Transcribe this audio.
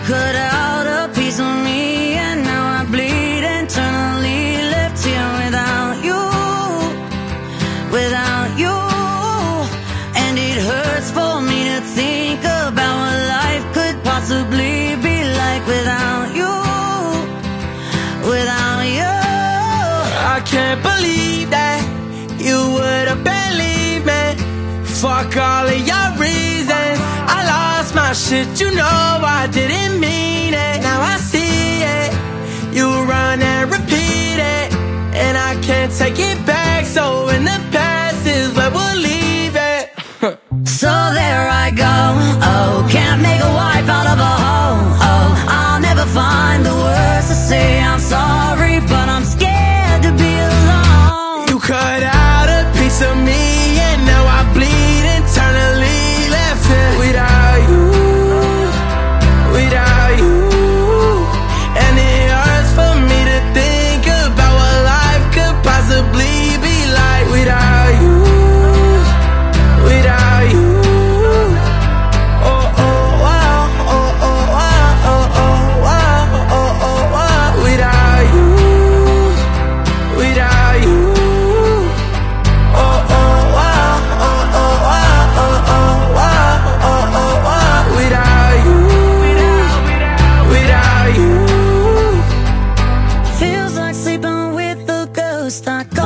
cut out a piece of me, and now I bleed internally, left here without you, without you. And it hurts for me to think about what life could possibly be like without you, without you. I can't believe that you would've believed me. Fuck all of your reasons. I lost my shit, you know I didn't mean it. Now I see it, you run and repeat it, and I can't take it back. So in the past is where we'll leave it. So there I go, oh, can't make a wife out of a hoe. Oh, I'll never find the words to say I'm sorry, but I'm scared to be alone. You cut out a piece of me, and now I bleed internally, left here without you, without you. And it hurts for me to think about what life could possibly be like without you, without you. Oh, oh, wow, oh, oh, wow, oh, oh, wow, oh, oh, wow. Without you, without you. Oh, oh, wow, oh, oh, wow, oh, oh, wow, oh, oh, wow. Without you, without you. Feels like sleeping with a ghost. I